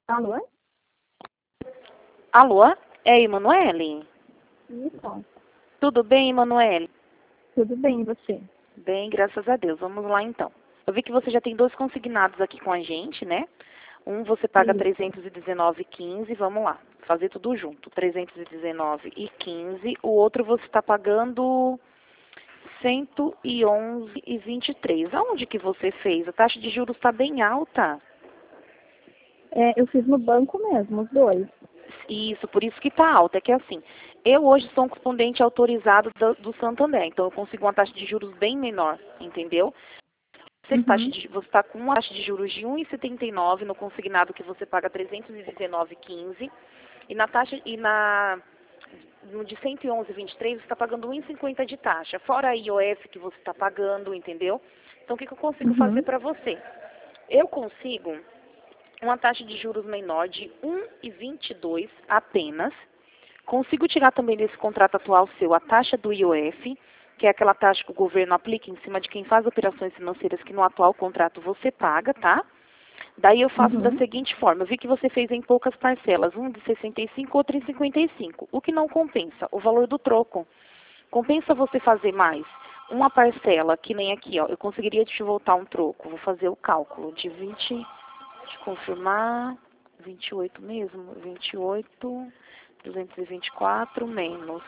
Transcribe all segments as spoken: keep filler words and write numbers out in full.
Alô? Alô? É a Emanuele? Isso. Tudo bem, Emanuele? Tudo bem, e você? Bem, graças a Deus. Vamos lá, então. Eu vi que você já tem dois consignados aqui com a gente, né? Um você paga Isso. trezentos e dezenove reais e quinze centavos. Vamos lá, fazer tudo junto. trezentos e dezenove reais e quinze centavos. O outro você está pagando cento e onze reais e vinte e três centavos. Aonde que você fez? A taxa de juros está bem alta. É, eu fiz no banco mesmo, os dois. Isso, por isso que está alta. É que assim, eu hoje sou um correspondente autorizado do, do Santander, então eu consigo uma taxa de juros bem menor, entendeu? Você Uhum. está com uma taxa de juros de um vírgula setenta e nove no consignado que você paga trezentos e dezenove reais e quinze centavos e na taxa e na no de cento e onze reais e vinte e três você está pagando um vírgula cinquenta de taxa, fora a I O F que você está pagando, entendeu? Então o que, que eu consigo fazer Uhum. para você? Eu consigo uma taxa de juros menor de um vírgula vinte e dois apenas. Consigo tirar também desse contrato atual seu a taxa do I O F, que é aquela taxa que o governo aplica em cima de quem faz operações financeiras que no atual contrato você paga, tá? Daí eu faço da Uhum. seguinte forma, eu vi que você fez em poucas parcelas, um de sessenta e cinco, outro em cinquenta e cinco. O que não compensa? O valor do troco. Compensa você fazer mais uma parcela, que nem aqui, ó, eu conseguiria te voltar um troco. Vou fazer o cálculo de vinte, deixa eu confirmar, vinte e oito mesmo, vinte e oito, duzentos e vinte e quatro menos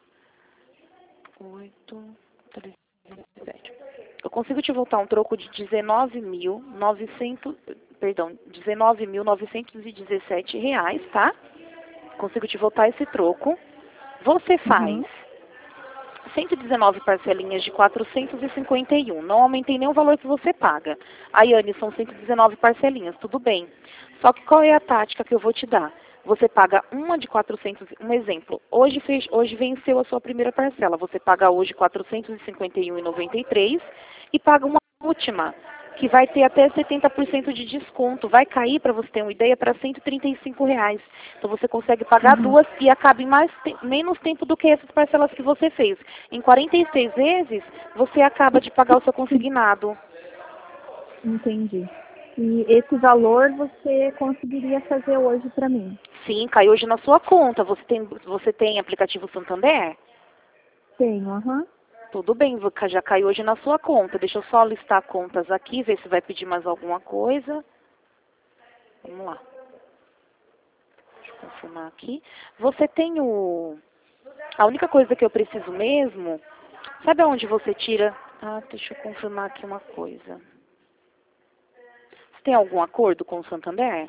oito, trezentos e sete. Eu consigo te voltar um troco de dezenove mil e novecentos, perdão, dezenove mil novecentos e dezessete reais, tá? Consigo te voltar esse troco. Você faz Uhum. cento e dezenove parcelinhas de quatrocentos e cinquenta e um. Não aumentei nem o valor que você paga. Ayane, são cento e dezenove parcelinhas, tudo bem. Só que qual é a tática que eu vou te dar? Você paga uma de quatrocentos, um exemplo. Hoje, fez, hoje venceu a sua primeira parcela. Você paga hoje quatrocentos e cinquenta e um reais e noventa e três centavos e paga uma última, que vai ter até setenta por cento de desconto. Vai cair, para você ter uma ideia, para cento e trinta e cinco reais. Então você consegue pagar Uhum. duas e acaba em mais te menos tempo do que essas parcelas que você fez. Em quarenta e seis vezes, você acaba de pagar o seu consignado. Entendi. E esse valor você conseguiria fazer hoje para mim? Sim, cai hoje na sua conta. Você tem, você tem aplicativo Santander? Tenho, aham. Tudo bem, já caiu hoje na sua conta. Deixa eu só listar contas aqui, ver se vai pedir mais alguma coisa. Vamos lá. Deixa eu confirmar aqui. Você tem o... A única coisa que eu preciso mesmo... Sabe aonde você tira... Ah, deixa eu confirmar aqui uma coisa. Você tem algum acordo com o Santander?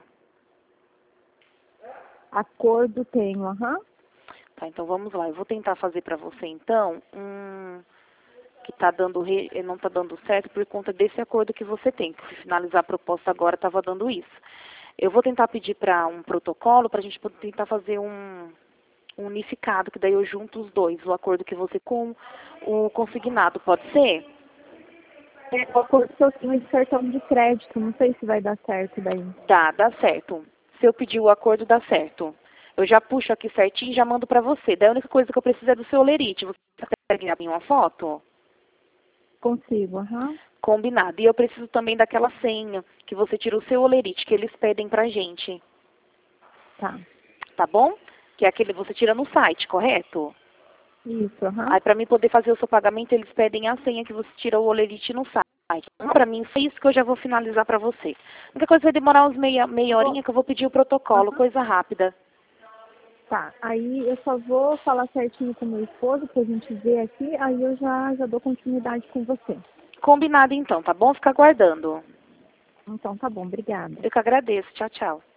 Acordo tenho, aham. Tá, então vamos lá. Eu vou tentar fazer para você, então, um... que tá dando re... não está dando certo por conta desse acordo que você tem. Que se finalizar a proposta agora estava dando isso. Eu vou tentar pedir para um protocolo para a gente poder tentar fazer um, um unificado, que daí eu junto os dois, o acordo que você com o consignado, pode ser? É, o acordo que eu tenho de cartão de crédito, não sei se vai dar certo daí. Dá, dá certo. Se eu pedir o acordo, dá certo. Eu já puxo aqui certinho e já mando para você. Daí a única coisa que eu preciso é do seu olerite. Você consegue enviar uma foto? Consigo, aham. Combinado. E eu preciso também daquela senha, que você tira o seu olerite, que eles pedem pra gente. Tá. Tá bom? Que é aquele que você tira no site, correto? Isso, aham. Aí para mim poder fazer o seu pagamento, eles pedem a senha que você tira o olerite no site. Para mim, foi isso que eu já vou finalizar para você. A única coisa vai demorar uns meia, meia Vou- horinha que eu vou pedir o protocolo, Aham. coisa rápida. Tá, aí eu só vou falar certinho com meu esposo pra gente ver aqui, aí eu já, já dou continuidade com você. Combinado então, tá bom? Fica aguardando. Então tá bom, obrigada. Eu que agradeço. Tchau, tchau.